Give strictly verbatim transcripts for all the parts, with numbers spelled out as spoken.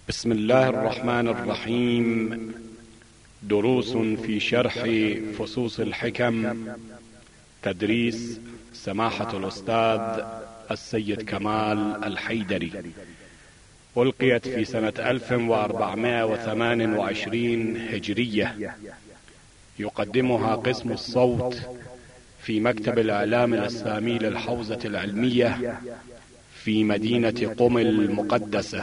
بسم الله الرحمن الرحيم. دروس في شرح فصوص الحكم، تدريس سماحة الأستاذ السيد كمال الحيدري، ألقيت في سنة ألف وأربعمائة وثمان وعشرين هجرية. يقدمها قسم الصوت في مكتب الإعلام الإسلامي للحوزة العلمية في مدينة قم المقدسة.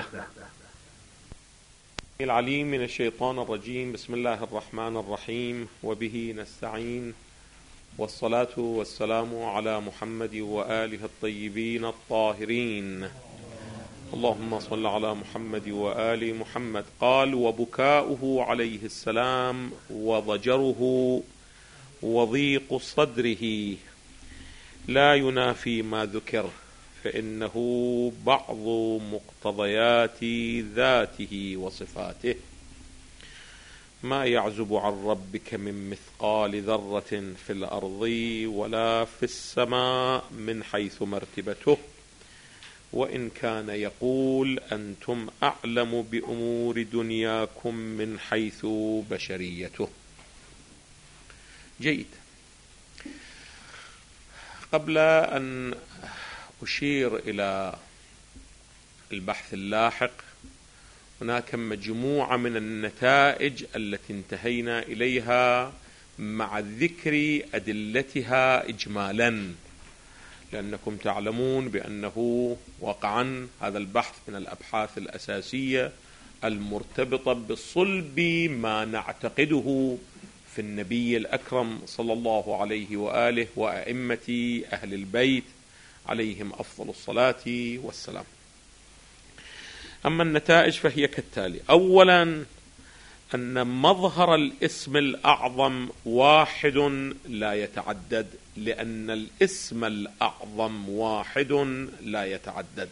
العليم من الشيطان الرجيم. بسم الله الرحمن الرحيم، وبه نستعين، والصلاة والسلام على محمد وآله الطيبين الطاهرين. اللهم صل على محمد وآل محمد. قال: وبكاؤه عليه السلام وضجره وضيق صدره لا ينافي ما ذكر، فإنه بعض مقتضيات ذاته وصفاته. ما يعزب عن ربك من مثقال ذرة في الأرض ولا في السماء من حيث مرتبته، وإن كان يقول أنتم أعلم بأمور دنياكم من حيث بشريته. جيد. قبل أن أشير إلى البحث اللاحق، هناك مجموعة من النتائج التي انتهينا إليها مع ذكر أدلتها إجمالا، لأنكم تعلمون بأنه واقعا هذا البحث من الأبحاث الأساسية المرتبطة بصلب ما نعتقده في النبي الأكرم صلى الله عليه وآله وأئمة أهل البيت عليهم أفضل الصلاة والسلام. أما النتائج فهي كالتالي: أولا، أن مظهر الاسم الأعظم واحد لا يتعدد، لأن الاسم الأعظم واحد لا يتعدد.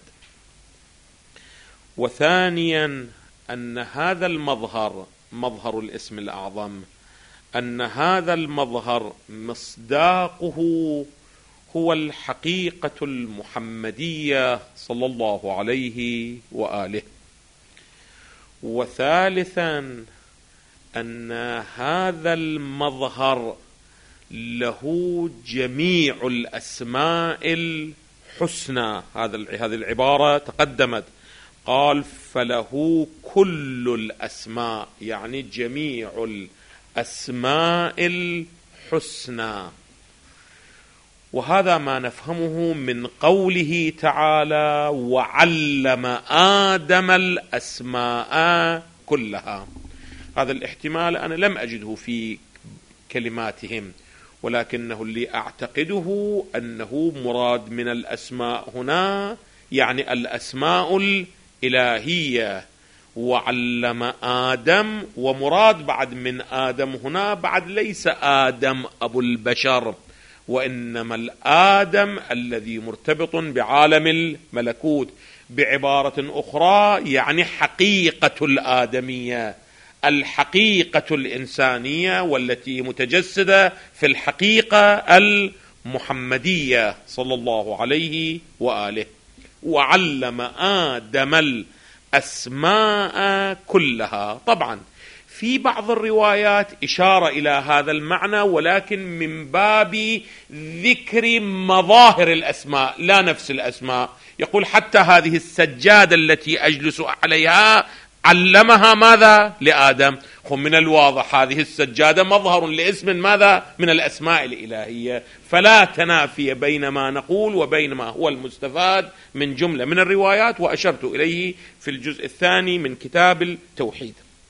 وثانيا، أن هذا المظهر، مظهر الاسم الأعظم، أن هذا المظهر مصداقه هو الحقيقة المحمدية صلى الله عليه وآله. وثالثا، أن هذا المظهر له جميع الأسماء الحسنى. هذه العبارة تقدمت، قال: فله كل الأسماء، يعني جميع الأسماء الحسنى. وهذا ما نفهمه من قوله تعالى: وعلم آدم الأسماء كلها. هذا الاحتمال أنا لم أجده في كلماتهم، ولكنه اللي أعتقده أنه مراد من الأسماء هنا يعني الأسماء الإلهية. وعلم آدم، ومراد بعد من آدم هنا بعد ليس آدم أبو البشر، وإنما الآدم الذي مرتبط بعالم الملكوت. بعبارة أخرى يعني حقيقة الآدمية، الحقيقة الإنسانية، والتي متجسدة في الحقيقة المحمدية صلى الله عليه وآله. وعلم آدم الأسماء كلها. طبعا في بعض الروايات إشارة إلى هذا المعنى، ولكن من باب ذكر مظاهر الأسماء لا نفس الأسماء. يقول: حتى هذه السجادة التي أجلس عليها علمها ماذا؟ لآدم. من الواضح هذه السجادة مظهر لاسم ماذا؟ من الأسماء الإلهية. فلا تنافي بين ما نقول وبين ما هو المستفاد من جملة من الروايات، وأشرت إليه في الجزء الثاني من كتاب التوحيد.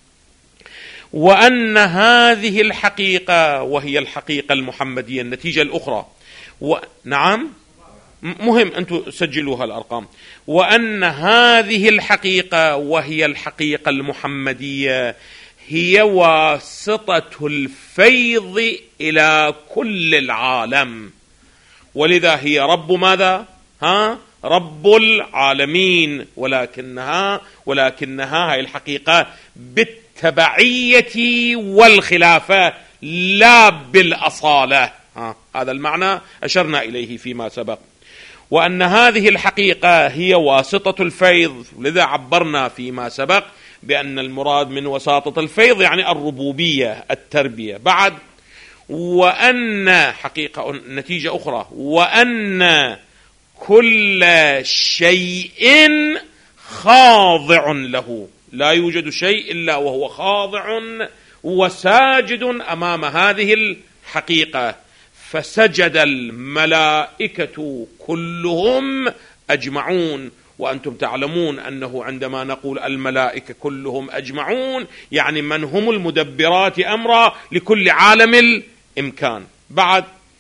وأن هذه الحقيقة وهي الحقيقة المحمدية، النتيجة الأخرى، ونعم مهم أنتم سجلوها الأرقام. وأن هذه الحقيقة وهي الحقيقة المحمدية هي واسطة الفيض إلى كل العالم، ولذا هي رب ماذا؟ ها؟ رب العالمين. ولكنها ولكنها هي الحقيقة بالتبعية والخلافة لا بالأصالة. ها. هذا المعنى أشرنا إليه فيما سبق. وأن هذه الحقيقة هي واسطة الفيض، لذا عبرنا فيما سبق بأن المراد من وساطة الفيض يعني الربوبية التربية. بعد وأن حقيقة نتيجة أخرى، وأن كل شيء خاضع له، لا يوجد شيء إلا وهو خاضع وساجد أمام هذه الحقيقة. فسجد الملائكة كلهم أجمعون. وأنتم تعلمون أنه عندما نقول الملائكة كلهم أجمعون يعني من هم المدبرات أمرا لكل عالم الإمكان. بعد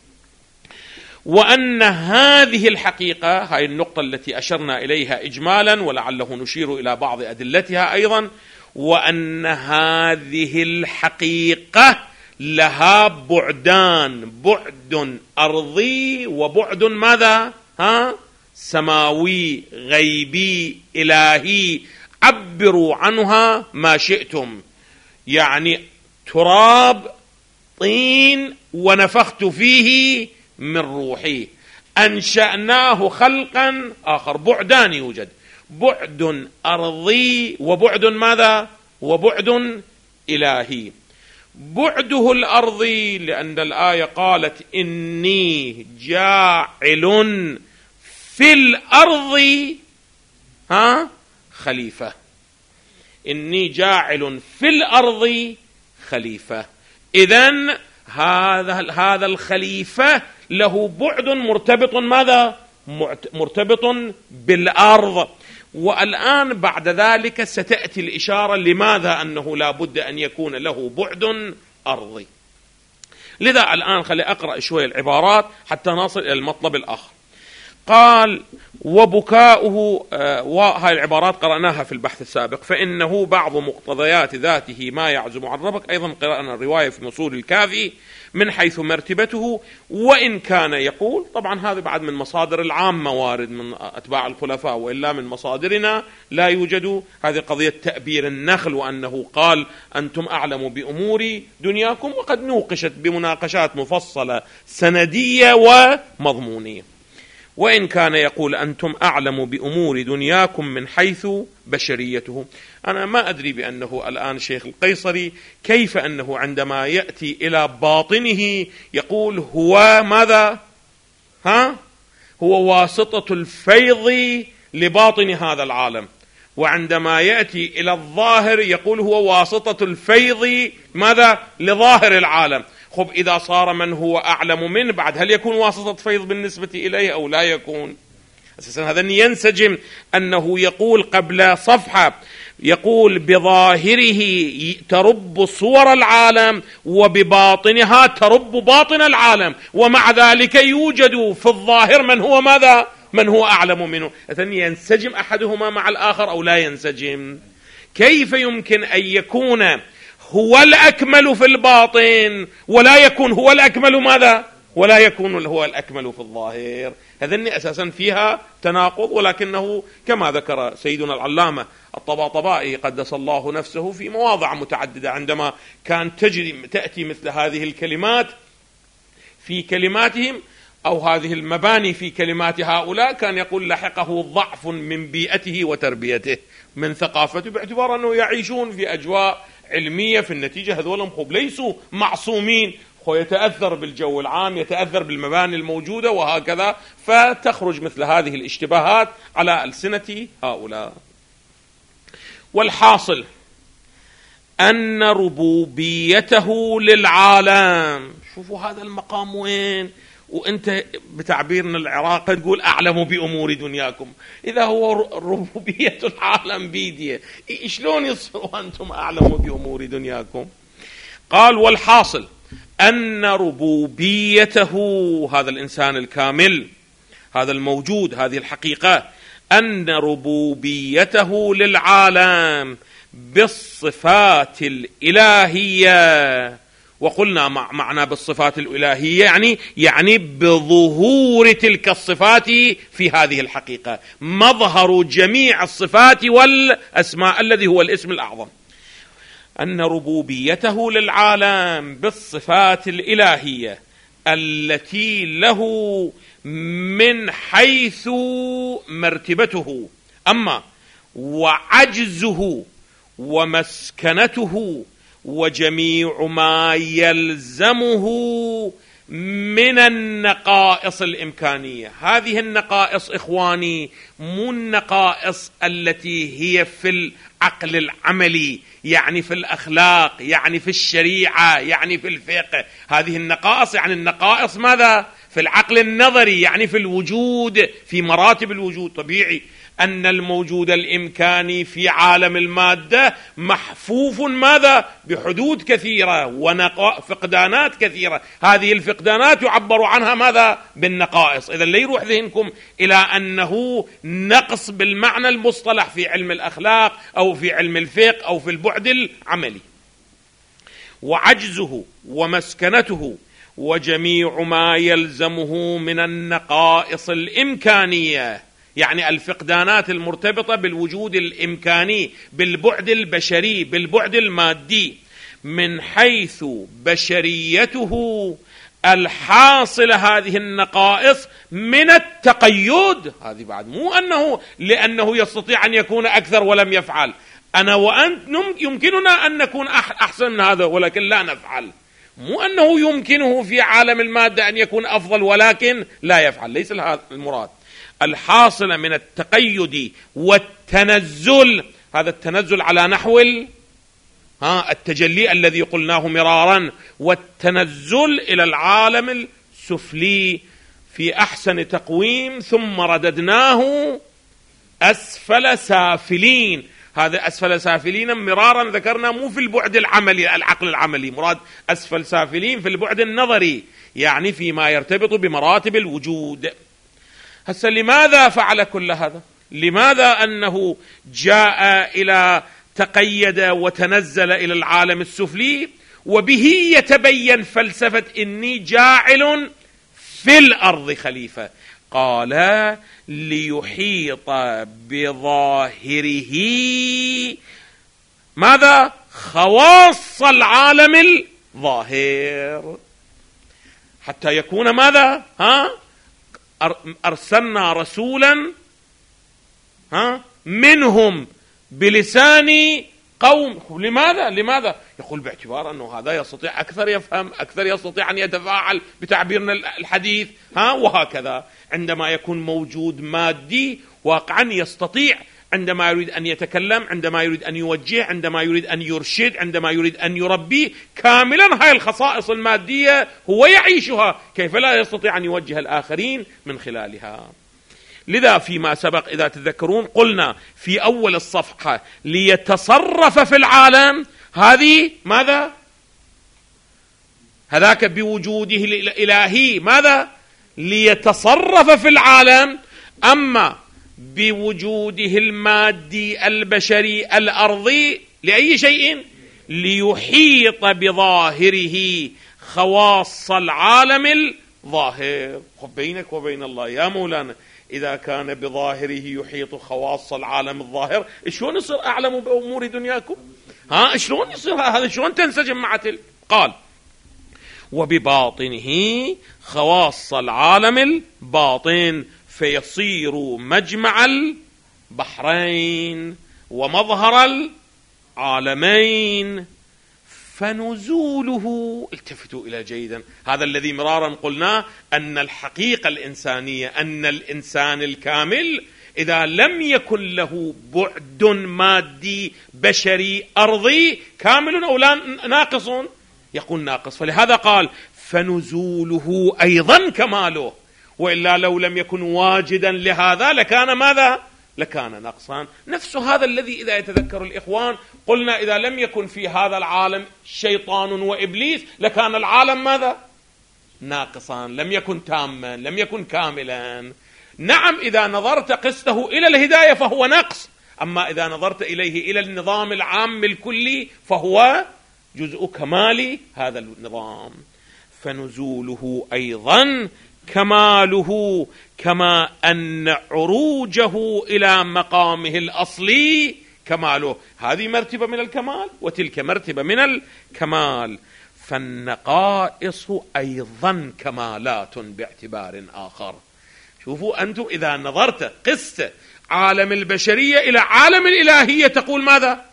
وأن هذه الحقيقة، هاي النقطة التي أشرنا إليها إجمالا ولعله نشير إلى بعض أدلتها أيضا، وأن هذه الحقيقة لها بعدان، بعد أرضي وبعد ماذا؟ ها؟ سماوي غيبي إلهي، عبروا عنها ما شئتم. يعني تراب طين ونفخت فيه من روحي، أنشأناه خلقا آخر. بعدان يوجد، بعد أرضي وبعد ماذا؟ وبعد إلهي. بعده الأرضي لأن الآية قالت إني جاعل في الأرض ها خليفة، إني جاعل في الأرض خليفة. إذن هذا هذا الخليفة له بعد مرتبط ماذا؟ مرتبط بالأرض. والآن بعد ذلك ستأتي الإشارة لماذا أنه لا بد أن يكون له بعد أرضي. لذا الآن خلي أقرأ شوية العبارات حتى نصل إلى المطلب الآخر. قال وبكاؤه، آه وهاي العبارات قرأناها في البحث السابق. فإنه بعض مقتضيات ذاته ما يعزم عن ربك. أيضا قرأنا الرواية في مصول الكافي من حيث مرتبته. وإن كان يقول، طبعا هذا بعد من مصادر العامة وارد من أتباع الخلفاء، وإلا من مصادرنا لا يوجد. هذه قضية تأبير النخل، وأنه قال أنتم أعلم بأمور دنياكم، وقد نوقشت بمناقشات مفصلة سندية ومضمونية. وإن كان يقول أنتم أعلم بأمور دنياكم من حيث بشريته. أنا ما أدري بأنه الآن شيخ القيصري كيف أنه عندما يأتي إلى باطنه يقول هو ماذا؟ ها؟ هو واسطة الفيض لباطن هذا العالم، وعندما يأتي إلى الظاهر يقول هو واسطة الفيض ماذا؟ لظاهر العالم. خب إذا صار من هو أعلم منه بعد، هل يكون واسطة فيض بالنسبة إليه أو لا يكون؟ أساسا هذا ينسجم أنه يقول قبل صفحة يقول بظاهره ترب صور العالم وبباطنها ترب باطن العالم، ومع ذلك يوجد في الظاهر من هو ماذا؟ من هو أعلم منه. إذن ينسجم أحدهما مع الآخر أو لا ينسجم؟ كيف يمكن أن يكون هو الأكمل في الباطن ولا يكون هو الأكمل ماذا؟ ولا يكون هو الأكمل في الظاهر؟ هذن أساسا فيها تناقض، ولكنه كما ذكر سيدنا العلامة الطباطبائي قدس الله نفسه في مواضع متعددة عندما كان تجري تأتي مثل هذه الكلمات في كلماتهم أو هذه المباني في كلمات هؤلاء، كان يقول لحقه ضعف من بيئته وتربيته، من ثقافته، باعتبار أنه يعيشون في أجواء علمية. في النتيجة هذول مخوب ليسوا معصومين، هو يتأثر بالجو العام، يتأثر بالمباني الموجودة وهكذا، فتخرج مثل هذه الاشتباهات على ألسنة هؤلاء. والحاصل أن ربوبيته للعالم، شوفوا هذا المقام وين، وأنت بتعبيرنا العراقي تقول أعلم بأمور دنياكم. إذا هو ربوبية العالم بيديه، شلون يصيروا أنتم أعلم بأمور دنياكم؟ قال والحاصل أن ربوبيته، هذا الإنسان الكامل، هذا الموجود، هذه الحقيقة، أن ربوبيته للعالم بالصفات الإلهية. وقلنا مع معنى بالصفات الإلهية يعني يعني بظهور تلك الصفات في هذه الحقيقة، مظهر جميع الصفات والأسماء الذي هو الاسم الأعظم. أن ربوبيته للعالم بالصفات الإلهية التي له من حيث مرتبته، أما وعجزه ومسكنته وجميع ما يلزمه من النقائص الإمكانية. هذه النقائص إخواني مو النقائص التي هي في العقل العملي، يعني في الأخلاق، يعني في الشريعة، يعني في الفقه. هذه النقائص يعني النقائص ماذا؟ في العقل النظري، يعني في الوجود، في مراتب الوجود. طبيعي أن الموجود الإمكاني في عالم المادة محفوف ماذا؟ بحدود كثيرة وفقدانات كثيرة. هذه الفقدانات يعبر عنها ماذا؟ بالنقائص. إذن لا يروح ذهنكم إلى أنه نقص بالمعنى المصطلح في علم الأخلاق أو في علم الفقه أو في البعد العملي. وعجزه ومسكنته وجميع ما يلزمه من النقائص الإمكانية، يعني الفقدانات المرتبطة بالوجود الإمكاني، بالبعد البشري، بالبعد المادي، من حيث بشريته الحاصل هذه النقائص من التقيد. هذه بعد مو أنه لأنه يستطيع أن يكون أكثر ولم يفعل. أنا وأنت يمكننا أن نكون أحسن من هذا ولكن لا نفعل. مو أنه يمكنه في عالم المادة أن يكون أفضل ولكن لا يفعل، ليس هذا المراد. الحاصل من التقيد والتنزل، هذا التنزل على نحو ها التجلي الذي قلناه مرارا، والتنزل إلى العالم السفلي في أحسن تقويم، ثم رددناه أسفل سافلين. هذا أسفل سافلين مرارا ذكرنا مو في البعد العملي العقل العملي، مراد أسفل سافلين في البعد النظري، يعني فيما يرتبط بمراتب الوجود. هسه لماذا فعل كل هذا؟ لماذا أنه جاء إلى تقيد وتنزل إلى العالم السفلي؟ وبه يتبين فلسفة إني جاعل في الأرض خليفة. قال ليحيط بظاهره ماذا؟ خواص العالم الظاهر، حتى يكون ماذا؟ ها أرسلنا رسولا ها منهم بلسان قوم. لماذا؟ لماذا؟ يقول باعتبار أنه هذا يستطيع أكثر يفهم، أكثر يستطيع أن يتفاعل بتعبيرنا الحديث، ها وهكذا. عندما يكون موجود مادي واقعا يستطيع عندما يريد أن يتكلم، عندما يريد أن يوجه، عندما يريد أن يرشد، عندما يريد أن يربي كاملا. هاي الخصائص المادية هو يعيشها، كيف لا يستطيع أن يوجه الآخرين من خلالها؟ لذا فيما سبق إذا تذكرون قلنا في أول الصفحة ليتصرف في العالم، هذه ماذا؟ هذاك بوجوده الإلهي ماذا؟ ليتصرف في العالم. أما بوجوده المادي البشري الأرضي لأي شيء؟ ليحيط بظاهره خواص العالم الظاهر. بينك وبين الله يا مولانا، إذا كان بظاهره يحيط خواص العالم الظاهر، شلون يصير أعلم بأمور دنياكم؟ ها شلون يصير هذا؟ شلون تنسجم مع تلك؟ قال وبباطنه خواص العالم الباطن، فيصير مجمع البحرين ومظهر العالمين. فنزوله، التفتوا إلى جيدا، هذا الذي مرارا قلناه، أن الحقيقة الإنسانية، أن الإنسان الكامل إذا لم يكن له بعد مادي بشري أرضي كامل أو لا ناقص، يقول ناقص. فلهذا قال فنزوله أيضا كماله، وإلا لو لم يكن واجدا لهذا لكان ماذا؟ لكان نقصان. نفس هذا الذي إذا يتذكر الإخوان قلنا إذا لم يكن في هذا العالم شيطان وإبليس لكان العالم ماذا؟ ناقصان، لم يكن تاما، لم يكن كاملا. نعم إذا نظرت قسته إلى الهداية فهو نقص، أما إذا نظرت إليه إلى النظام العام الكلي فهو جزء كمال هذا النظام. فنزوله أيضا كماله، كما أن عروجه إلى مقامه الأصلي كماله. هذه مرتبة من الكمال وتلك مرتبة من الكمال. فالنقائص أيضا كمالات باعتبار آخر. شوفوا أنتم إذا نظرت قست عالم البشرية إلى عالم الإلهية تقول ماذا؟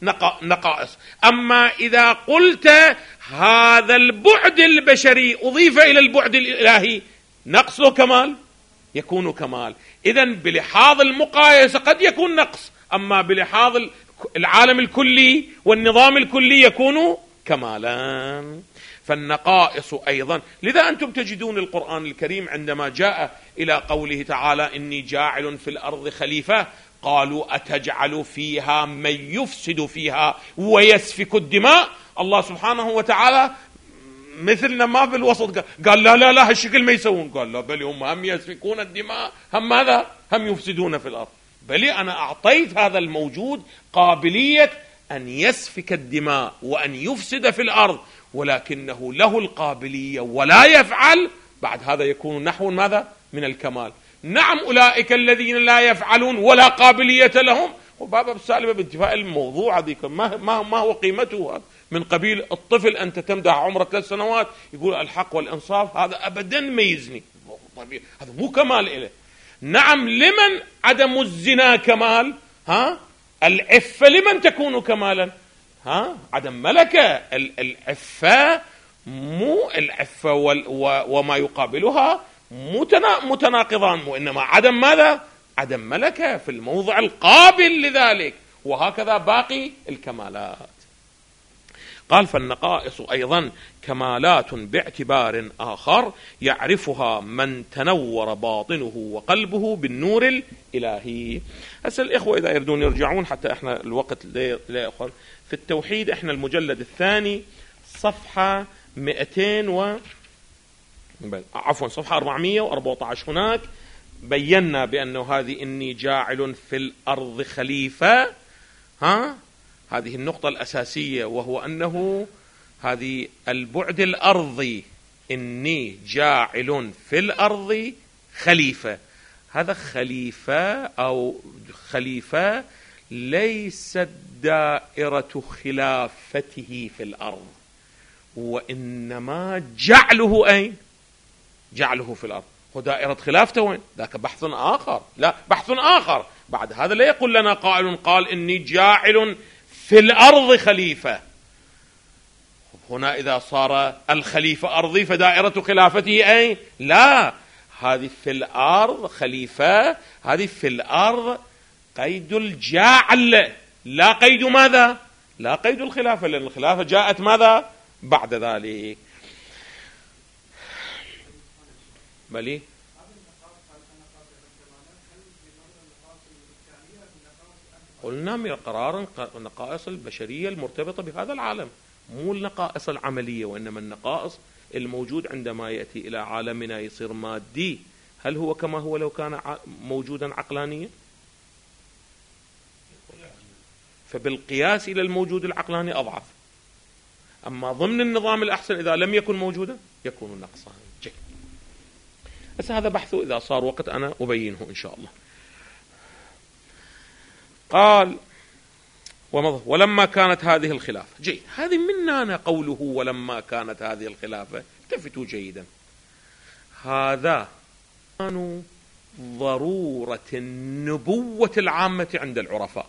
نقائص. أما إذا قلت هذا البعد البشري أضيف إلى البعد الإلهي، نقص وكمال، يكون كمال. إذن بلحاظ المقايسة قد يكون نقص، أما بلحاظ العالم الكلي والنظام الكلي يكون كمالا. فالنقائص أيضا، لذا أنتم تجدون القرآن الكريم عندما جاء إلى قوله تعالى إني جاعل في الأرض خليفة، قالوا أتجعل فيها من يفسد فيها ويسفك الدماء. الله سبحانه وتعالى مثلنا ما في الوسط قال لا لا لا هالشكل ما يسوون، قال لا بل هم هم يسفكون الدماء، هم ماذا؟ هم يفسدون في الأرض. بل أنا أعطيت هذا الموجود قابلية أن يسفك الدماء وأن يفسد في الأرض، ولكنه له القابلية ولا يفعل، بعد هذا يكون نحو ماذا؟ من الكمال. نعم أولئك الذين لا يفعلون ولا قابلية لهم، وبابا بالسالبة بانتفاء الموضوع هذيك ما, ما, ما هو قيمته، من قبيل الطفل أنت تمدح عمره ثلاث سنوات يقول الحق والإنصاف، هذا أبدا ما يزني، هذا مو كمال إله. نعم لمن عدم الزنا كمال؟ ها العفة لمن تكون كمالا؟ ها عدم ملكة. العفة مو العفة وما يقابلها متناقضان، وإنما عدم ماذا؟ عدم ملكة في الموضع القابل لذلك. وهكذا باقي الكمالات. قال فالنقائص أيضا كمالات باعتبار آخر يعرفها من تنور باطنه وقلبه بالنور الإلهي. هسه الإخوة إذا يردون يرجعون حتى إحنا الوقت لا يأخر، في التوحيد إحنا المجلد الثاني صفحة مئتين و عفوا صفحة أربعمائة وأربعة عشر، هناك بينا بأنه هذه إني جاعل في الأرض خليفة، ها هذه النقطة الأساسية، وهو أنه هذه البعد الأرضي إني جاعل في الأرض خليفة، هذا خليفة أو خليفة ليست دائرة خلافته في الأرض، وإنما جعله أين؟ جعله في الأرض. ودائرة خلافته وين؟ ذاك بحث آخر، لا بحث آخر. بعد هذا لا يقول لنا قائل قال إني جاعل في الأرض خليفة. هنا إذا صار الخليفة أرضي فدائرة خلافته أين؟ لا، هذه في الأرض خليفة، هذه في الأرض قيد الجعل، لا قيد ماذا؟ لا قيد الخلافة، لأن الخلافة جاءت ماذا؟ بعد ذلك. بلي قلنا من قرار النقائص البشرية المرتبطة بهذا العالم، مو النقائص العملية، وإنما النقائص الموجود عندما يأتي إلى عالمنا يصير مادي. هل هو كما هو لو كان موجودا عقلانيا؟ فبالقياس إلى الموجود العقلاني أضعف. أما ضمن النظام الأحسن إذا لم يكن موجودا يكون نقصا. بس هذا بحثه إذا صار وقت أنا أبينه إن شاء الله. قال ولما كانت هذه الخلافة، جيد، هذه مننا قوله ولما كانت هذه الخلافة، التفتوا جيدا، هذا كان ضرورة النبوة العامة عند العرفاء.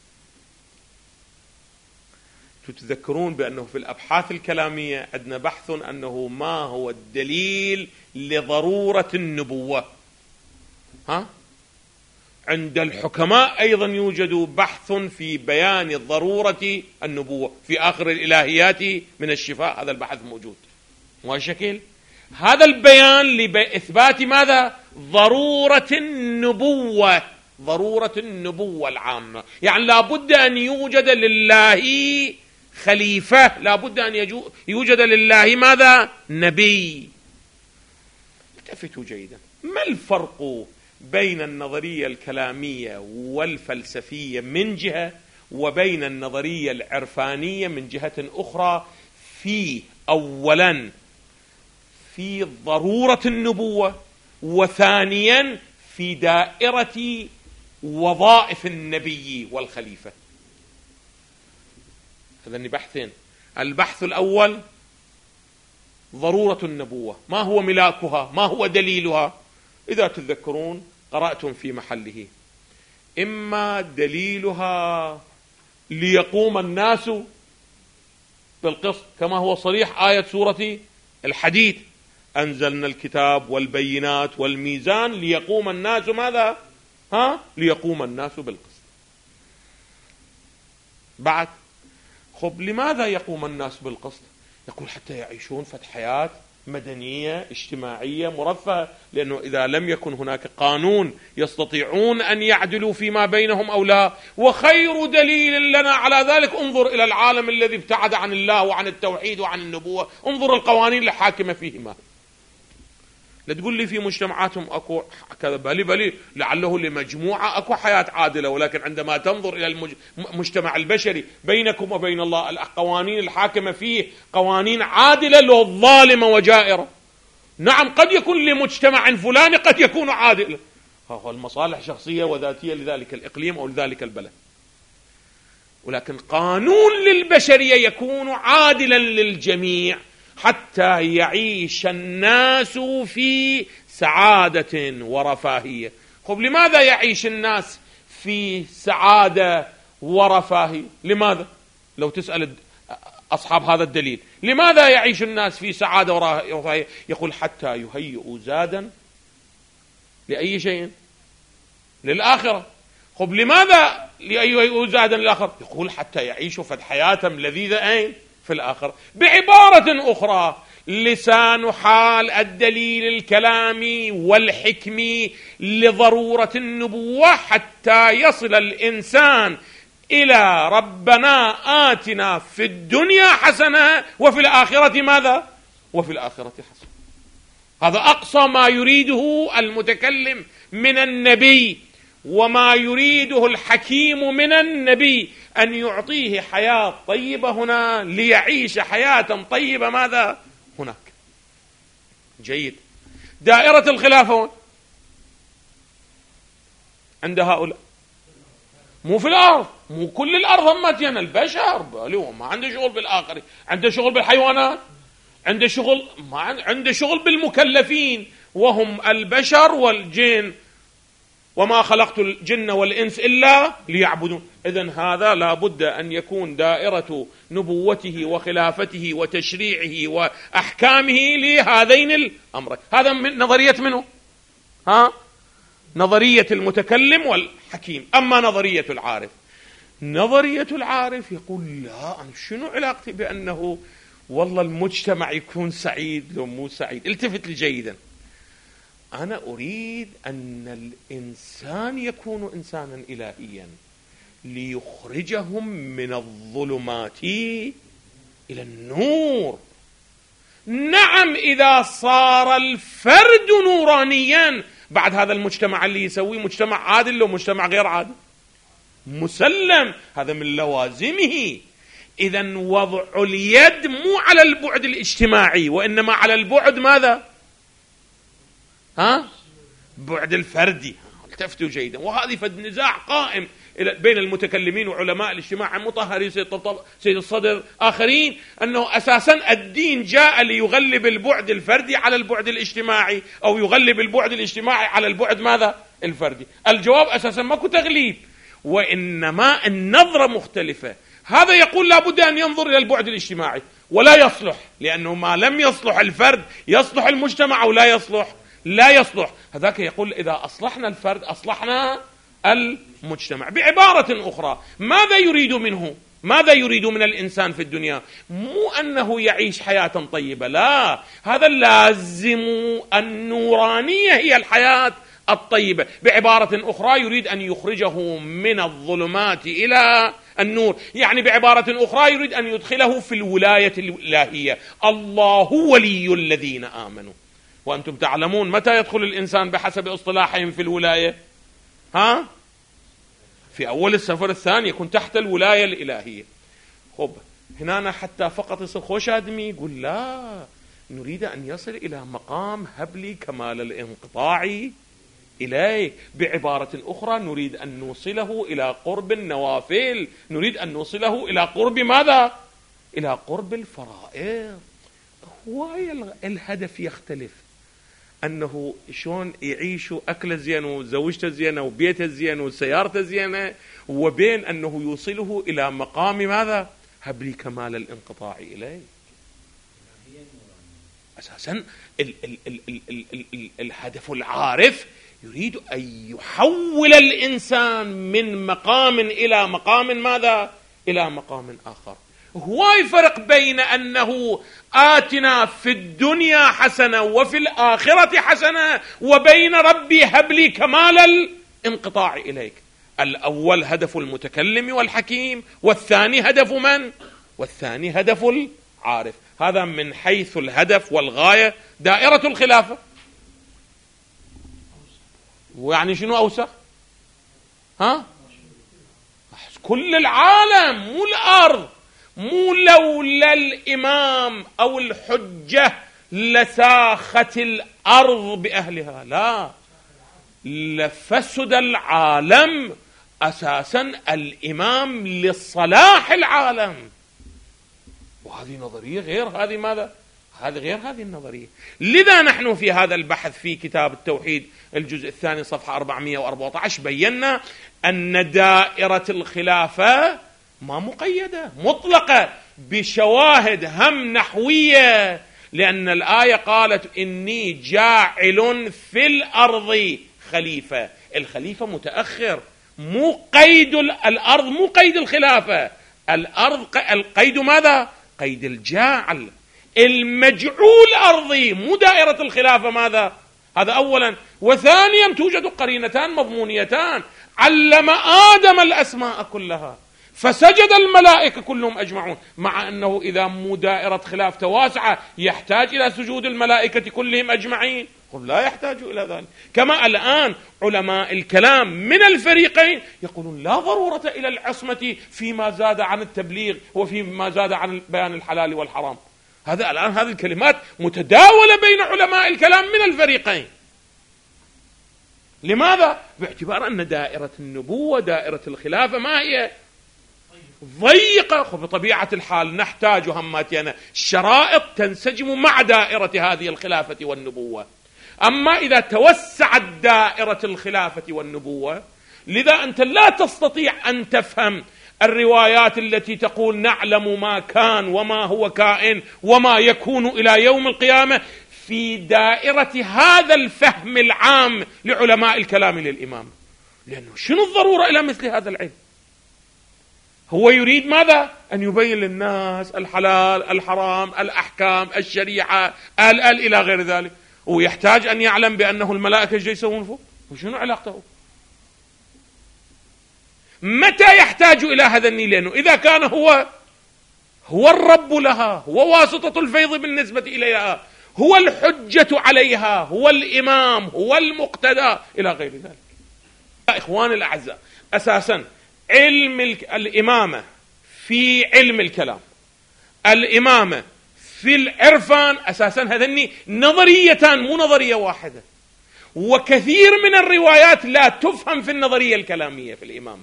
تتذكرون بأنه في الأبحاث الكلامية عندنا بحث أنه ما هو الدليل لضرورة النبوة. ها؟ عند الحكماء أيضا يوجد بحث في بيان ضرورة النبوة في آخر الإلهيات من الشفاء، هذا البحث موجود. وشكل هذا البيان لإثبات ماذا؟ ضرورة النبوة، ضرورة النبوة العامة، يعني لابد أن يوجد لله خليفة، لابد أن يوجد لله ماذا؟ نبي. التفتوا جيدا، ما الفرق بين النظرية الكلامية والفلسفية من جهة، وبين النظرية العرفانية من جهة أخرى، في أولا في ضرورة النبوة، وثانيا في دائرة وظائف النبي والخليفة؟ هذين بحثين. البحث الأول ضرورة النبوة، ما هو ملاكها؟ ما هو دليلها؟ إذا تذكرون قرأتم في محله، إما دليلها ليقوم الناس بالقسط، كما هو صريح آية سورة الحديد: أنزلنا الكتاب والبينات والميزان ليقوم الناس ماذا؟ ها؟ ليقوم الناس بالقسط. بعد خب لماذا يقوم الناس بالقسط؟ يقول حتى يعيشون فد حياة مدنية اجتماعية مرفهة، لأنه إذا لم يكن هناك قانون يستطيعون أن يعدلوا فيما بينهم أو لا. وخير دليل لنا على ذلك انظر إلى العالم الذي ابتعد عن الله وعن التوحيد وعن النبوة، انظر القوانين الحاكمة فيهما. لا تقول لي في مجتمعاتهم أكو كذا، بلي بلي لعله لمجموعة أكو حياة عادلة، ولكن عندما تنظر إلى المجتمع البشري بينكم وبين الله، القوانين الحاكمة فيه قوانين عادلة لو ظالمة وجائرة. نعم قد يكون لمجتمع فلاني قد يكون عادلا، هو المصالح شخصية وذاتية لذلك الإقليم أو لذلك البلد، ولكن قانون للبشرية يكون عادلا للجميع حتى يعيش الناس في سعادة ورفاهية. خب لماذا يعيش الناس في سعادة ورفاهية؟ لماذا؟ لو تسأل أصحاب هذا الدليل لماذا يعيش الناس في سعادة ورفاهية، يقول حتى يهيئوا زادا لأي شيء؟ للآخرة. خب لماذا يهيئوا زادا للآخرة؟ يقول حتى يعيشوا فد حياتهم لذيذة أين؟ في الآخرة. بعبارة أخرى، لسان حال الدليل الكلامي والحكمي لضرورة النبوة حتى يصل الإنسان إلى ربنا آتنا في الدنيا حسنة وفي الآخرة ماذا؟ وفي الآخرة حسنة. هذا أقصى ما يريده المتكلم من النبي، وما يريده الحكيم من النبي أن يعطيه حياة طيبة هنا ليعيش حياة طيبة ماذا؟ هناك. جيد. دائرة الخلافة عند هؤلاء، مو في الأرض، مو كل الأرض همتين البشر، اليوم ما عنده شغل بالآخرين، عنده شغل بالحيوانات، عنده شغل ما عنده شغل بالمكلفين وهم البشر والجن، وما خلقت الجن والإنس إلا ليعبدون. إذن هذا لا بد أن يكون دائرة نبوته وخلافته وتشريعه وأحكامه لهذين الأمرين. هذا من نظرية منه؟ ها؟ نظرية المتكلم والحكيم. أما نظرية العارف، نظرية العارف يقول لا، أنا شنو علاقتي بأنه والله المجتمع يكون سعيد لو مو سعيد؟ التفت لي جيدا. أنا أريد أن الإنسان يكون إنسانا إلهيا ليخرجهم من الظلمات إلى النور. نعم إذا صار الفرد نورانيا، بعد هذا المجتمع اللي يسويه مجتمع عادل لو مجتمع غير عادل مسلم، هذا من لوازمه. إذن وضع اليد مو على البعد الاجتماعي وإنما على البعد ماذا؟ ها؟ بعد الفردي. التفتوا جيدا. وهذه فد نزاع قائم بين المتكلمين وعلماء الاجتماع المطهري سيد سيد الصدر آخرين، أنه أساسا الدين جاء ليغلب البعد الفردي على البعد الاجتماعي، أو يغلب البعد الاجتماعي على البعد ماذا؟ الفردي. الجواب أساسا ماكو تغليب، وإنما النظرة مختلفة. هذا يقول لابد أن ينظر إلى البعد الاجتماعي ولا يصلح، لأنه ما لم يصلح الفرد يصلح المجتمع أو لا يصلح؟ لا يصلح. هذاك يقول إذا أصلحنا الفرد أصلحنا المجتمع. بعبارة أخرى، ماذا يريد منه؟ ماذا يريد من الإنسان في الدنيا؟ مو أنه يعيش حياة طيبة، لا، هذا لازم النورانية هي الحياة الطيبة. بعبارة أخرى يريد أن يخرجه من الظلمات إلى النور، يعني بعبارة أخرى يريد أن يدخله في الولاية الإلهية. الله ولي الذين آمنوا. وأنتم تعلمون متى يدخل الإنسان بحسب اصطلاحهم في الولاية؟ ها؟ في أول السفر الثاني يكون تحت الولاية الإلهية. خب هنا حتى فقط يصير خوش آدمي يقول لا، نريد أن يصل إلى مقام هبلي كمال الانقطاع إليه. بعبارة أخرى نريد أن نوصله إلى قرب النوافل، نريد أن نوصله إلى قرب ماذا؟ إلى قرب الفرائض. هو الهدف يختلف. أنه شلون يعيشوا أكله زين وزوجته زينة وبيته زين وسيارته زينة، وبين أنه يوصله إلى مقام ماذا؟ هب لي كمال الانقطاع إليه. أساسا ال ال ال ال ال ال ال الهدف العارف يريد أن يحول الإنسان من مقام إلى مقام ماذا؟ إلى مقام آخر. هواي فرق بين أنه آتنا في الدنيا حسنة وفي الآخرة حسنة، وبين ربي هب لي كمال الانقطاع إليك. الأول هدف المتكلم والحكيم، والثاني هدف من؟ والثاني هدف العارف. هذا من حيث الهدف والغاية دائرة الخلافة. ويعني شنو أوسع؟ ها؟ كل العالم، مو الأرض، مو لولا الإمام أو الحجة لساخت الأرض بأهلها، لا، لفسد العالم. أساسا الإمام لصلاح العالم، وهذه نظرية غير هذه ماذا؟ هذه غير هذه النظرية. لذا نحن في هذا البحث في كتاب التوحيد الجزء الثاني صفحة أربعمائة وأربعة عشر بينا أن دائرة الخلافة ما مقيدة، مطلقة بشواهد هم نحوية، لأن الآية قالت إني جاعل في الأرض خليفة. الخليفة متأخر، مو قيد الأرض، مو قيد الخلافة. الأرض القيد ماذا؟ قيد الجاعل. المجعول أرضي، مو دائرة الخلافة ماذا؟ هذا أولا. وثانيا توجد قرينتان مضمونيتان. علم آدم الأسماء كلها فسجد الملائكة كلهم أجمعون، مع أنه إذا مو دائرة خلافة واسعة يحتاج إلى سجود الملائكة كلهم أجمعين، قل لا يحتاج إلى ذلك. كما الآن علماء الكلام من الفريقين يقولون لا ضرورة إلى العصمة فيما زاد عن التبليغ وفيما زاد عن بيان الحلال والحرام. هذا الآن هذه الكلمات متداولة بين علماء الكلام من الفريقين. لماذا؟ باعتبار أن دائرة النبوة دائرة الخلافة ما هي؟ ضيقة. بطبيعة الحال نحتاج هماتنا شرائط تنسجم مع دائرة هذه الخلافة والنبوة. أما إذا توسعت دائرة الخلافة والنبوة، لذا أنت لا تستطيع أن تفهم الروايات التي تقول نعلم ما كان وما هو كائن وما يكون إلى يوم القيامة في دائرة هذا الفهم العام لعلماء الكلام للإمام. لأنه شنو الضرورة إلى مثل هذا العلم؟ هو يريد ماذا؟ أن يبين للناس الحلال الحرام الأحكام الشريعة ال ال إلى غير ذلك، ويحتاج أن يعلم بأنه الملائكة ايش يسوون فوق، وشنو علاقته؟ متى يحتاج إلى هذا النيل؟ لأنه إذا كان هو هو الرب لها، هو واسطة الفيض بالنسبة إليها، هو الحجة عليها، هو الإمام، هو المقتدى إلى غير ذلك. يا إخواني الأعزاء، أساسا علم الإمامة في علم الكلام، الإمامة في العرفان، أساسا هذني نظريتان مو نظرية واحدة. وكثير من الروايات لا تفهم في النظرية الكلامية في الإمامة.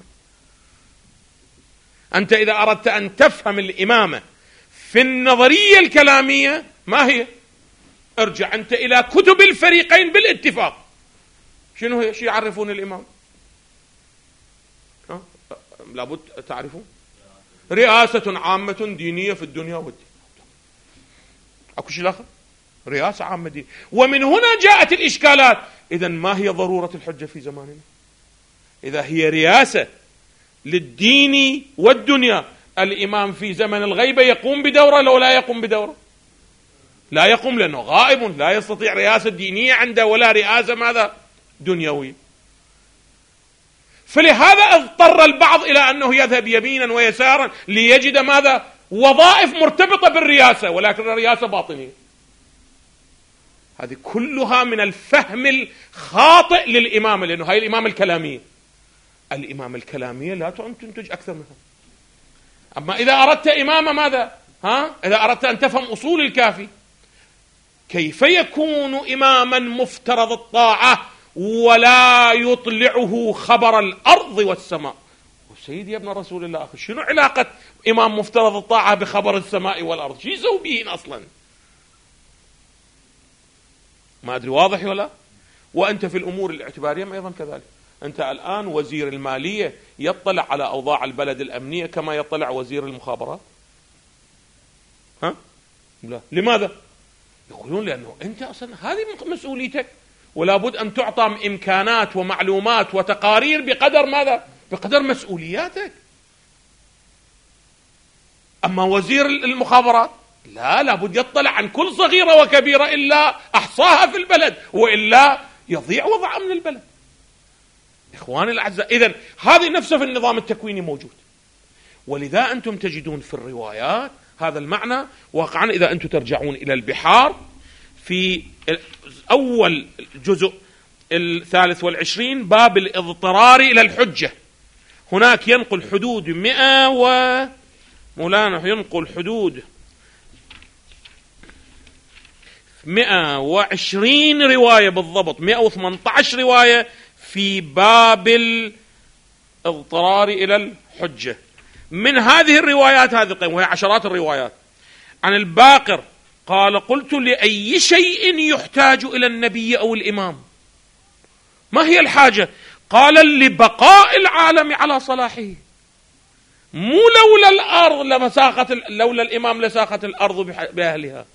أنت إذا أردت أن تفهم الإمامة في النظرية الكلامية ما هي؟ ارجع أنت إلى كتب الفريقين بالاتفاق. شنو هي؟ شو يعرفون الإمام؟ ها؟ لابد تعرفون رئاسة عامة دينية في الدنيا والدين. أكو شيء آخر؟ رئاسة عامة دينية. ومن هنا جاءت الإشكالات. إذن ما هي ضرورة الحجة في زماننا؟ إذا هي رئاسة للدين والدنيا، الإمام في زمن الغيبة يقوم بدورة لو لا يقوم بدورة؟ لا يقوم، لأنه غائب، لا يستطيع رئاسة دينية عنده ولا رئاسة ماذا؟ دنيوية. فلهذا اضطر البعض إلى أنه يذهب يمينا ويسارا ليجد ماذا؟ وظائف مرتبطة بالرئاسة، ولكن الرئاسة باطنية. هذه كلها من الفهم الخاطئ للإمامة، لأنه هاي الإمامة الكلامية. الإمامة الكلامية لا تنتج أكثر منها. أما إذا أردت إمامة ماذا؟ ها؟ إذا أردت أن تفهم أصول الكافي، كيف يكون إماما مفترض الطاعة ولا يطلعه خبر الأرض والسماء؟ سيدي يا ابن رسول الله، أخي شنو علاقة إمام مفترض الطاعة بخبر السماء والأرض؟ شو يسوي بهن أصلا؟ ما أدري واضح ولا؟ وأنت في الأمور الاعتبارية أيضا كذلك. أنت الآن وزير المالية يطلع على أوضاع البلد الأمنية كما يطلع وزير المخابرات؟ ها؟ لا. لماذا؟ يقولون لأنه أنت أصلا هذه مسؤوليتك، ولا بد أن تعطى إمكانات ومعلومات وتقارير بقدر ماذا؟ بقدر مسؤولياتك. أما وزير المخابرات لا، لابد يطلع عن كل صغيرة وكبيرة إلا أحصاها في البلد، وإلا يضيع وضع أمن البلد. إخواني الأعزاء، إذن هذه نفسها في النظام التكويني موجود، ولذا أنتم تجدون في الروايات هذا المعنى. واقعا إذا أنتم ترجعون إلى البحار في أول جزء الثالث والعشرين باب الاضطرار إلى الحجة، هناك ينقل حدود مئة و مولانا ينقل حدود مئة وعشرين رواية بالضبط، مئة وثمانية عشر رواية في باب الاضطرار إلى الحجة. من هذه الروايات هذه القيمة، وهي عشرات الروايات، عن الباقر قال: قلت لأي شيء يحتاج إلى النبي أو الإمام؟ ما هي الحاجة؟ قال: لبقاء العالم على صلاحه. مو لولا الأرض لمساخت، لولا الإمام لساخت الأرض بأهلها.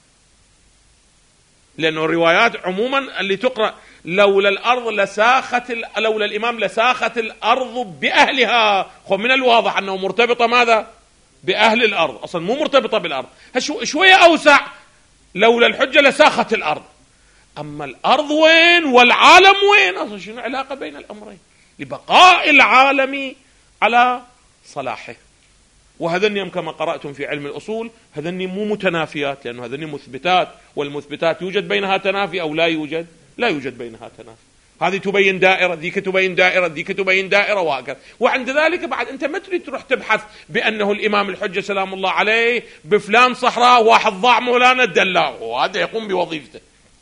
لأنه الروايات عموما اللي تقرأ لولا الأرض لساخت، لولا الإمام لساخت الأرض بأهلها، من الواضح أنه مرتبطة ماذا؟ بأهل الأرض، أصلا مو مرتبطة بالأرض. شوية أوسع، لولا الحجة لساخت الأرض. أما الأرض وين والعالم وين؟ أصلا شنو علاقة بين الأمرين؟ لبقاء العالم على صلاحه. وهذني كما قرأتم في علم الأصول هذني مو متنافيات، لأنه هذني مثبتات، والمثبتات يوجد بينها تنافي أو لا يوجد؟ لا يوجد بينها تنافي. هذه تبين دائرة، ذيك تبين دائرة، ذيك تبين دائرة، وهكذا. وعند ذلك بعد أنت ما تريد تروح تبحث بأنه الإمام الحجة سلام الله عليه بفلان صحراء واحد ضاع مولانا دلاه، وهذا يقوم بوظيفته.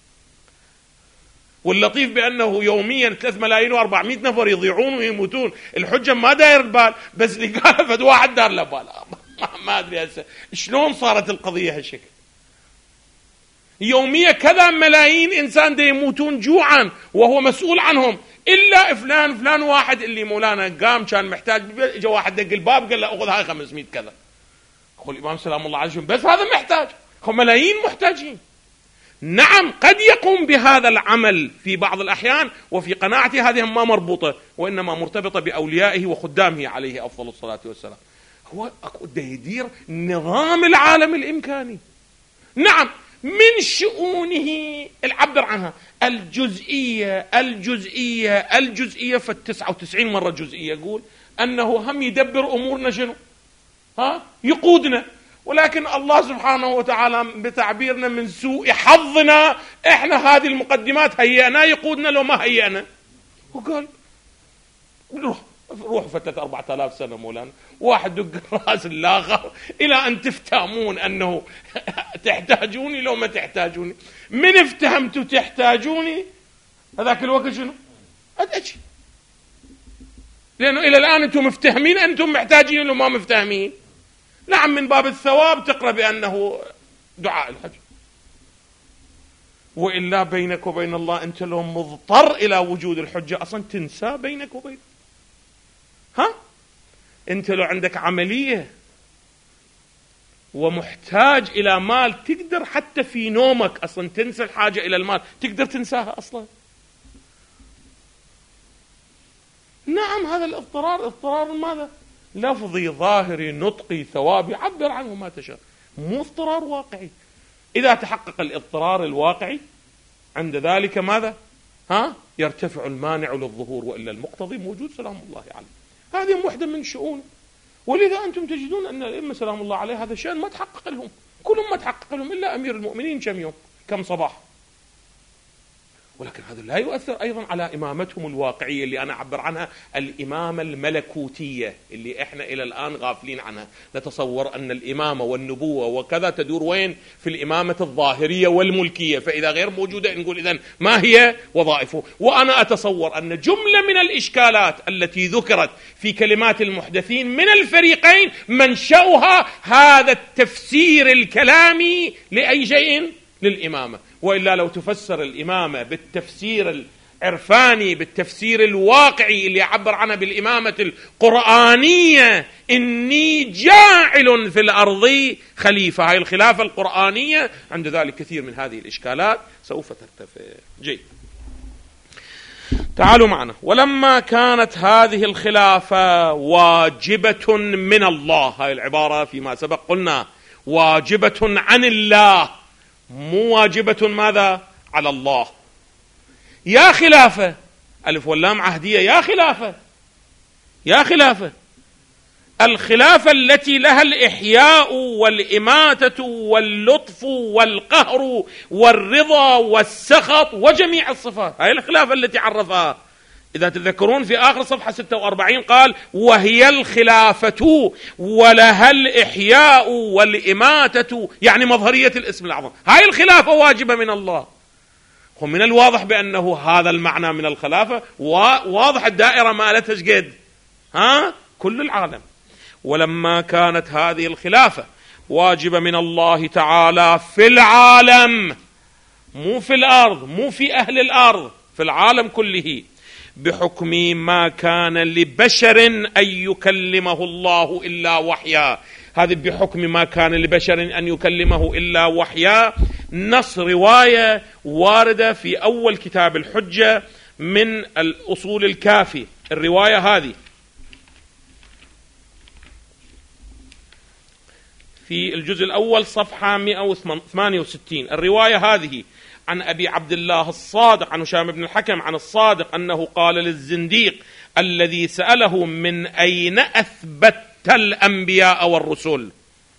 واللطيف بأنه يوميا ثلاثة ملايين وأربعمائة نفر يضيعون ويموتون، الحجة ما داير البال، بس اللي قال فد واحد دار له بال. ما أدري هسه شلون صارت القضية هالشكل. يوميا كذا ملايين إنسان دا يموتون جوعا وهو مسؤول عنهم، إلا فلان فلان واحد اللي مولانا قام كان محتاج، جاء واحد دق الباب قال له أخذ هاي خمسمائة كذا. أخو الإمام سلام الله عليه بس هذا محتاج، أخو ملايين محتاجين. نعم قد يقوم بهذا العمل في بعض الأحيان، وفي قناعتي هذه ما مربوطة، وإنما مرتبطة بأوليائه وخدامه عليه أفضل الصلاة والسلام. هو دا يدير نظام العالم الإمكاني. نعم من شؤونه العبر عنها الجزئية الجزئية الجزئية، فالتسعة وتسعين مرة جزئية يقول أنه هم يدبر أمورنا شنو؟ ها؟ يقودنا. ولكن الله سبحانه وتعالى بتعبيرنا من سوء حظنا احنا هذه المقدمات هيئنا يقودنا لو ما هيئنا. وقال روح روح فتت أربعة آلاف سنة مولانا، واحد دق راس الآخر إلى أن تفتهمون أنه تحتاجوني لو ما تحتاجوني. من افتهمتوا تحتاجوني هذاك الوقت شنو؟ أدأتي، لأنه إلى الآن أنتم مفتهمين أنتم محتاجين لو ما مفتهمين. نعم من باب الثواب تقرأ بأنه دعاء الحج، وإلا بينك وبين الله أنت لو مضطر إلى وجود الحجة أصلا تنسى بينك وبين. ها أنت لو عندك عملية ومحتاج إلى مال تقدر حتى في نومك أصلا تنسى الحاجة إلى المال، تقدر تنساها أصلا. نعم هذا الاضطرار اضطرار ماذا؟ لفظي ظاهري نطقي ثوابي، عبر عنه ما تشاء، مو اضطرار واقعي. إذا تحقق الاضطرار الواقعي عند ذلك ماذا؟ ها يرتفع المانع للظهور، وإلا المقتضي موجود سلام الله عليه. هذه واحدة من شؤون. ولذا أنتم تجدون أن الأئمة سلام الله عليه هذا شأن ما تحقق لهم، كلهم ما تحقق لهم إلا أمير المؤمنين كم يوم كم صباح. ولكن هذا لا يؤثر أيضا على إمامتهم الواقعية اللي أنا أعبر عنها الإمامة الملكوتية، اللي إحنا إلى الآن غافلين عنها. نتصور أن الإمامة والنبوة وكذا تدور وين؟ في الإمامة الظاهرية والملكية، فإذا غير موجودة نقول إذن ما هي وظائفه. وأنا أتصور أن جملة من الإشكالات التي ذكرت في كلمات المحدثين من الفريقين منشأها هذا التفسير الكلامي لأي شيء للإمامة. وإلا لو تفسر الإمامة بالتفسير العرفاني، بالتفسير الواقعي اللي يعبر عنها بالإمامة القرآنية، إني جاعل في الأرض خليفة، هاي الخلافة القرآنية، عند ذلك كثير من هذه الإشكالات سوف ترتفع. جيد، تعالوا معنا. ولما كانت هذه الخلافة واجبة من الله، هاي العبارة فيما سبق قلنا واجبة عن الله، مو واجبة ماذا؟ على الله. يا خلافة، ألف واللام عهدية، يا خلافة، يا خلافة، الخلافة التي لها الإحياء والإماتة واللطف والقهر والرضا والسخط وجميع الصفات، هاي الخلافة التي عرفها. إذا تذكرون في آخر صفحة ستة وأربعين قال وهي الخلافة ولها الإحياء والإماتة، يعني مظهرية الاسم الأعظم. هاي الخلافة واجبة من الله. ومن الواضح بأنه هذا المعنى من الخلافة واضح، الدائرة مالتها شقد؟ ها؟ كل العالم. ولما كانت هذه الخلافة واجبة من الله تعالى في العالم، مو في الأرض، مو في أهل الأرض، في العالم كله، بحكم ما كان لبشر أن يكلمه الله إلا وحيا. هذه بحكم ما كان لبشر أن يكلمه إلا وحيا، نص رواية واردة في أول كتاب الحجة من الأصول الكافي. الرواية هذه في الجزء الأول صفحة مئة وثمانية وستين. الرواية هذه عن أبي عبد الله الصادق عن هشام بن الحكم عن الصادق أنه قال للزنديق الذي سأله من أين أثبت الأنبياء والرسل؟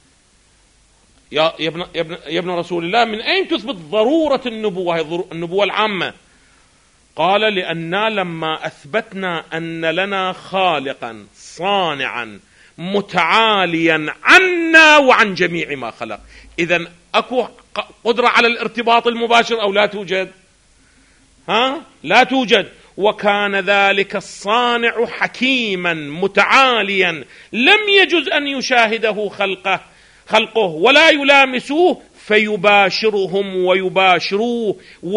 يا ابن, يا ابن, يا ابن رسول الله، من أين تثبت ضرورة النبوة، النبوة العامة؟ قال لأننا لما أثبتنا أن لنا خالقا صانعا متعاليا عنا وعن جميع ما خلق. إذن أكو قدرة على الارتباط المباشر أو لا توجد؟ ها؟ لا توجد. وكان ذلك الصانع حكيما متعاليا لم يجز أن يشاهده خلقه خلقه ولا يلامسوه فيباشرهم ويباشروه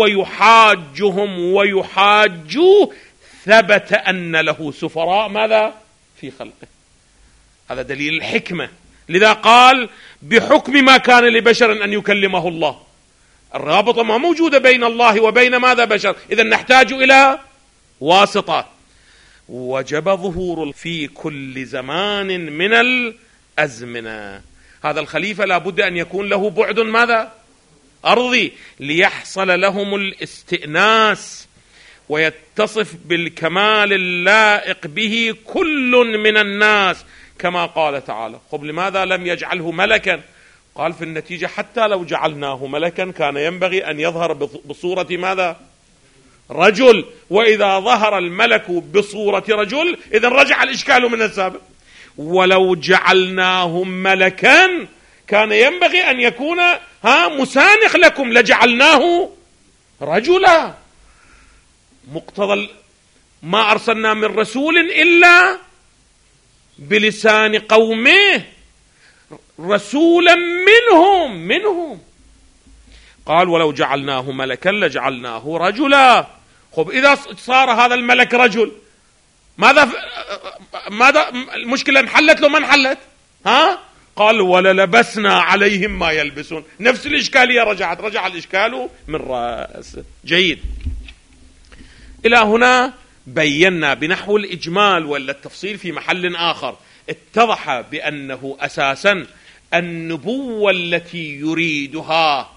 ويحاجهم ويحاجوه، ثبت أن له سفراء ماذا؟ في خلقه. هذا دليل الحكمة. لذا قال بحكم ما كان لبشر أن يكلمه الله. الرابطة ما موجودة بين الله وبين ماذا؟ بشر. إذن نحتاج إلى واسطة. وجب ظهور في كل زمان من الأزمنة. هذا الخليفة لابد أن يكون له بعد ماذا؟ أرضي، ليحصل لهم الاستئناس ويتصف بالكمال اللائق به كل من الناس، كما قال تعالى. خب لماذا لم يجعله ملكا؟ قال في النتيجة حتى لو جعلناه ملكا كان ينبغي أن يظهر بصورة ماذا؟ رجل. وإذا ظهر الملك بصورة رجل إذن رجع الإشكال من السابق. ولو جعلناه ملكا كان ينبغي أن يكون ها مسانخ لكم، لجعلناه رجلا. مقتضى ما أرسلنا من رسول إلا بلسان قومه رسولا منهم منهم قال ولو جعلناه ملكا لجعلناه رجلا. خب إذا صار هذا الملك رجل ماذا ف... ماذا المشكلة؟ انحلت له ما انحلت؟ ها؟ قال وللبسنا عليهم ما يلبسون. نفس الإشكالية رجعت، رجع الإشكال من رأس. جيد. إلى هنا بينا بنحو الإجمال ولا التفصيل في محل آخر. اتضح بأنه أساسا النبوة التي يريدها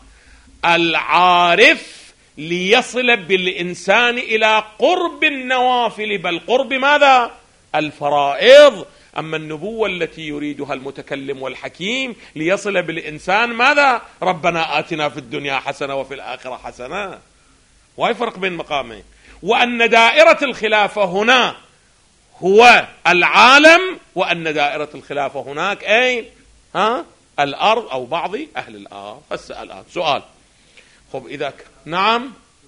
العارف ليصل بالإنسان إلى قرب النوافل، بل قرب ماذا؟ الفرائض. أما النبوة التي يريدها المتكلم والحكيم ليصل بالإنسان ماذا؟ ربنا آتنا في الدنيا حسنة وفي الآخرة حسنة. وهي فرق بين مقامين. وأن دائرة الخلافة هنا هو العالم، وأن دائرة الخلافة هناك أين؟ ها؟ الأرض أو بعض أهل الأرض. هسه الآن سؤال. خب إذا ك... نعم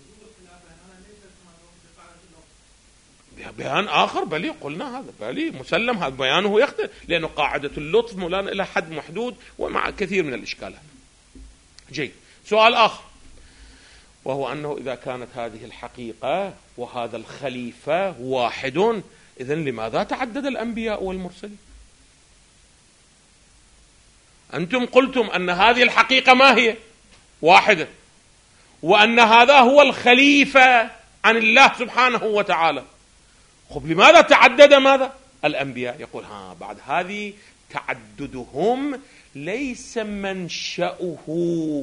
بيان آخر بلي قلنا هذا بلي مسلم، هذا بيانه يختلف لأنه قاعدة اللطف مولانا إلى حد محدود ومع كثير من الإشكالات. جيد. سؤال آخر، وهو أنه إذا كانت هذه الحقيقة وهذا الخليفة واحد، إذن لماذا تعدد الأنبياء والمرسلين؟ أنتم قلتم أن هذه الحقيقة ما هي؟ واحدة، وأن هذا هو الخليفة عن الله سبحانه وتعالى. خب لماذا تعدد ماذا؟ الأنبياء. يقول ها بعد هذه تعددهم ليس منشأه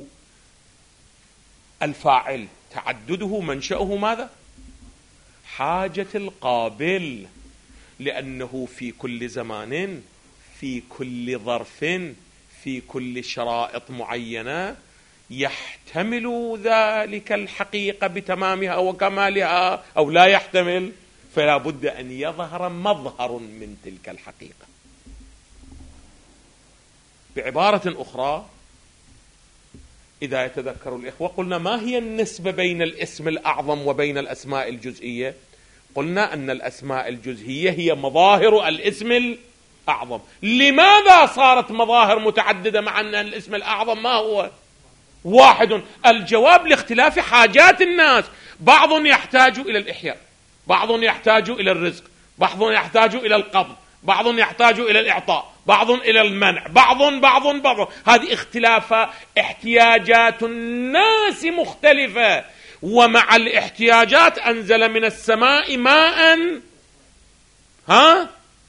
الفاعل، تعدده منشأه ماذا؟ حاجة القابل، لأنه في كل زمان، في كل ظرف، في كل شرائط معينة يحتمل ذلك الحقيقة بتمامها وكمالها أو لا يحتمل، فلا بد أن يظهر مظهر من تلك الحقيقة. بعبارة أخرى، إذا يتذكر الإخوة، قلنا ما هي النسبة بين الاسم الأعظم وبين الأسماء الجزئية؟ قلنا أن الأسماء الجزئية هي مظاهر الاسم الأعظم. لماذا صارت مظاهر متعددة مع أن الاسم الأعظم ما هو واحد؟ الجواب لاختلاف حاجات الناس. بعض يحتاج إلى الإحياء، بعض يحتاج إلى الرزق، بعض يحتاج إلى القبض، بعض يحتاج إلى الإعطاء، بعض إلى المنع، بعض بعض بعض هذه اختلاف احتياجات الناس مختلفة. ومع الاحتياجات أنزل من السماء ماء ها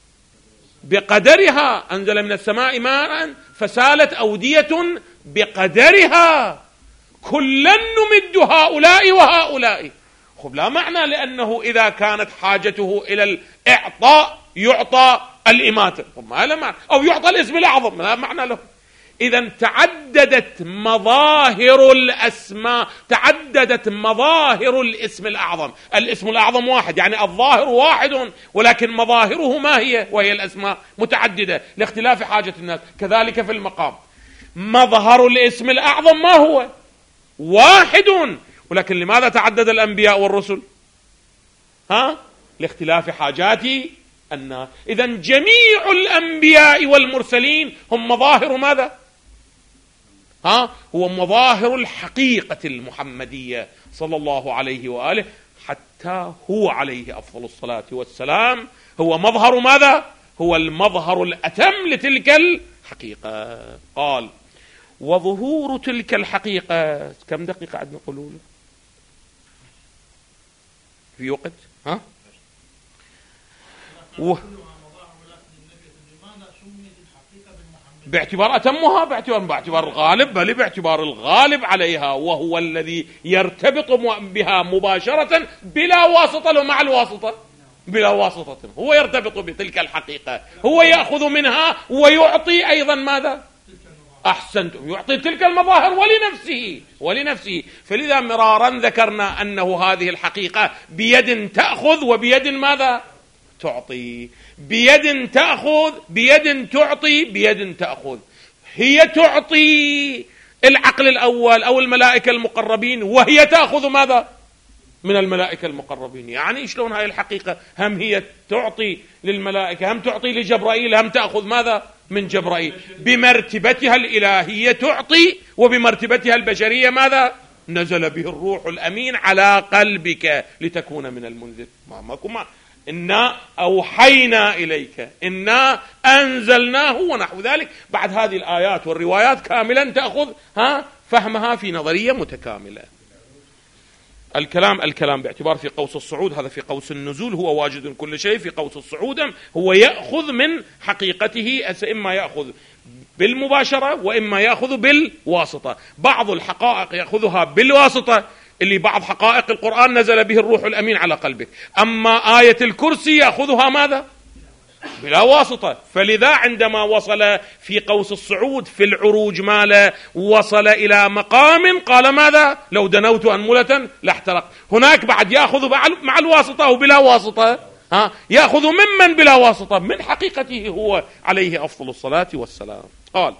بقدرها، أنزل من السماء ماء فسالت أودية بقدرها، كلا نمد هؤلاء وهؤلاء. خب لا معنى لأنه إذا كانت حاجته إلى الإعطاء يعطى الإماتة، ما له معنى، أو يعطى الاسم الأعظم، لا معنى له. إذن تعددت مظاهر الأسماء، تعددت مظاهر الاسم الأعظم. الاسم الأعظم واحد، يعني الظاهر واحد، ولكن مظاهره ما هي؟ وهي الأسماء متعددة لاختلاف حاجة الناس. كذلك في المقام، مظهر الاسم الأعظم ما هو؟ واحد، ولكن لماذا تعدد الأنبياء والرسل؟ ها؟ لاختلاف حاجات الناس. إذن جميع الأنبياء والمرسلين هم مظاهر ماذا؟ ها؟ هو مظاهر الحقيقة المحمدية صلى الله عليه وآله، حتى هو عليه أفضل الصلاة والسلام هو مظهر ماذا؟ هو المظهر الأتم لتلك الحقيقة. قال وظهور تلك الحقيقة، كم دقيقة عندنا قولوا في وقت؟ ها؟ و... باعتبار أتمها، باعتبار باعتبار الغالب، بل باعتبار الغالب عليها، وهو الذي يرتبط بها مباشرة بلا واسطة. لو مع الواسطة بلا واسطة هو يرتبط بتلك الحقيقة، هو يأخذ منها ويعطي أيضا ماذا؟ أحسنتم، يعطي تلك المظاهر ولنفسه ولنفسه. فلذا مرارا ذكرنا أنه هذه الحقيقة بيد تأخذ وبيد ماذا؟ تعطي. بيد تأخذ، بيد تعطي، بيد تأخذ. هي تعطي العقل الأول أو الملائكة المقربين، وهي تأخذ ماذا؟ من الملائكة المقربين. يعني شلون هاي الحقيقة؟ هم هي تعطي للملائكة، هم تعطي لجبرائيل، هم تأخذ ماذا؟ من جبرائيل. بمرتبتها الإلهية تعطي، وبمرتبتها البشرية ماذا؟ نزل به الروح الأمين على قلبك لتكون من المنذر. ما ماكو ما إنا أوحينا إليك، إنا أنزلناه، ونحو ذلك. بعد هذه الآيات والروايات كاملا تأخذ ها فهمها في نظرية متكاملة. الكلام الكلام باعتبار في قوس الصعود، هذا في قوس النزول هو واجد كل شيء، في قوس الصعود هو يأخذ من حقيقته، إما يأخذ بالمباشرة وإما يأخذ بالواسطة. بعض الحقائق يأخذها بالواسطة، اللي بعض حقائق القرآن نزل به الروح الأمين على قلبك. أما آية الكرسي يأخذها ماذا؟ بلا واسطة. فلذا عندما وصل في قوس الصعود في العروج ماله، وصل إلى مقام قال ماذا؟ لو دنوت أنملة لاحترق. هناك بعد يأخذ مع الواسطة وبلا واسطة، ها يأخذ ممن بلا واسطة؟ من حقيقته هو عليه أفضل الصلاة والسلام. قال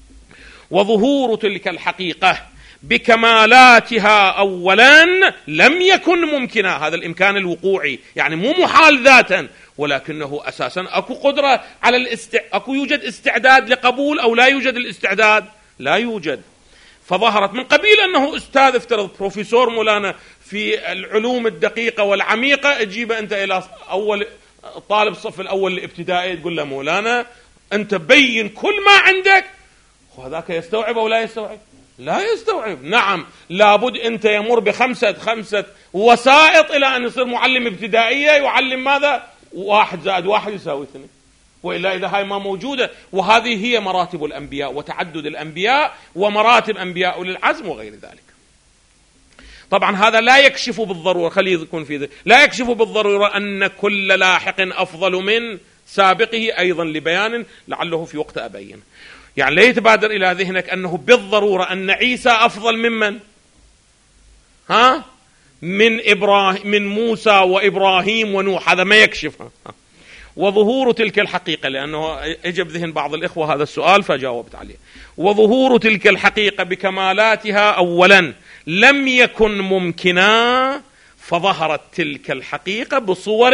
وظهور تلك الحقيقة بكمالاتها أولا لم يكن ممكنا. هذا الإمكان الوقوعي، يعني مو محال ذاتا، ولكنه أساسا أكو قدرة على الاستع... أكو يوجد استعداد لقبول أو لا يوجد الاستعداد؟ لا يوجد. فظهرت من قبيل أنه أستاذ، افترض بروفيسور مولانا في العلوم الدقيقة والعميقة، تجيبه أنت إلى أول طالب الصف الأول الابتدائي تقول له مولانا أنت بين كل ما عندك، وهذاك يستوعب أو لا يستوعب؟ لا يستوعب. نعم لابد أنت يمر بخمسة خمسة وسائط إلى أن يصير معلم ابتدائية يعلم ماذا؟ واحد زائد واحد يساوي اثنين، وإلا إذا هاي ما موجودة. وهذه هي مراتب الأنبياء وتعدد الأنبياء ومراتب أنبياء أولي العزم وغير ذلك. طبعا هذا لا يكشف بالضرورة، خليه يكون في ذلك، لا يكشف بالضرورة أن كل لاحق أفضل من سابقه، أيضا لبيان لعله في وقت أبين. يعني لا يتبادر إلى ذهنك أنه بالضرورة أن عيسى أفضل ممن ها من إبراهيم من موسى وإبراهيم ونوح، هذا ما يكشفها. وظهور تلك الحقيقة، لأنه اجى بذهن بعض الإخوة هذا السؤال فجاوبت عليه. وظهور تلك الحقيقة بكمالاتها أولا لم يكن ممكنا، فظهرت تلك الحقيقة بصور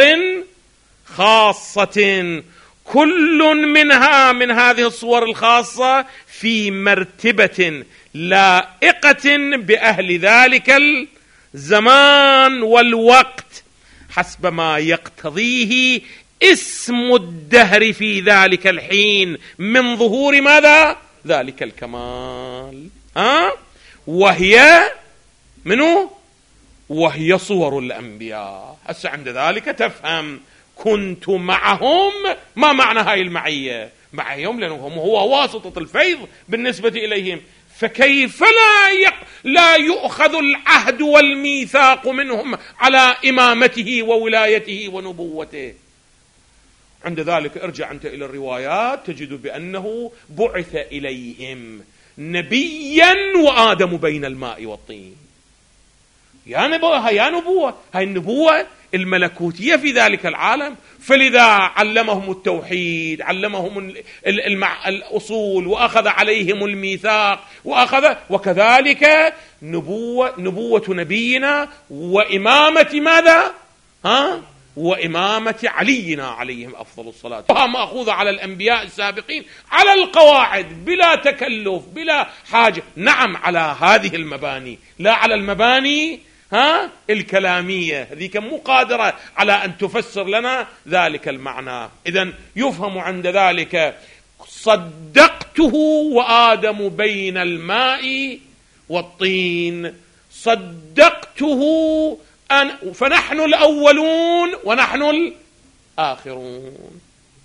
خاصة، كل منها من هذه الصور الخاصة في مرتبة لائقة بأهل ذلك الزمان والوقت حسب ما يقتضيه اسم الدهر في ذلك الحين من ظهور ماذا؟ ذلك الكمال. ها؟ وهي منو؟ وهي صور الأنبياء. هسه عند ذلك تفهم كنت معهم، ما معنى هاي المعية؟ معهم لأنهم هو واسطة الفيض بالنسبة إليهم، فكيف لا يق... لا يؤخذ العهد والميثاق منهم على إمامته وولايته ونبوته؟ عند ذلك ارجع أنت إلى الروايات تجد بأنه بعث إليهم نبيا وآدم بين الماء والطين. يا نبوة يا نبوة هاي النبوة الملكوتية في ذلك العالم، فلذا علمهم التوحيد، علمهم المع... الأصول، وأخذ عليهم الميثاق، وأخذ وكذلك نبوة نبوة نبينا وإمامة ماذا؟ ها؟ وإمامة علينا عليهم أفضل الصلاة، وها مأخوذة على الأنبياء السابقين على القواعد بلا تكلف بلا حاجة. نعم على هذه المباني، لا على المباني ها الكلامية، هذيك مو قادرة على أن تفسر لنا ذلك المعنى. إذن يفهم عند ذلك صدقته وآدم بين الماء والطين، صدقته أن فنحن الأولون ونحن الآخرون،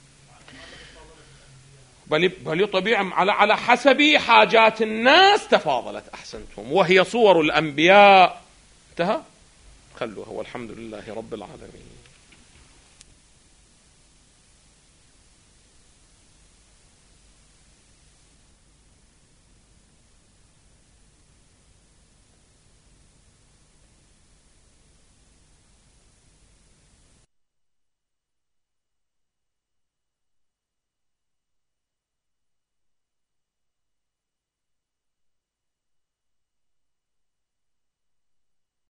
بل بل طبيعي على على حسب حاجات الناس تفاضلت. أحسنتم. وهي صور الأنبياء. انتهى. خلوها والحمد لله رب العالمين.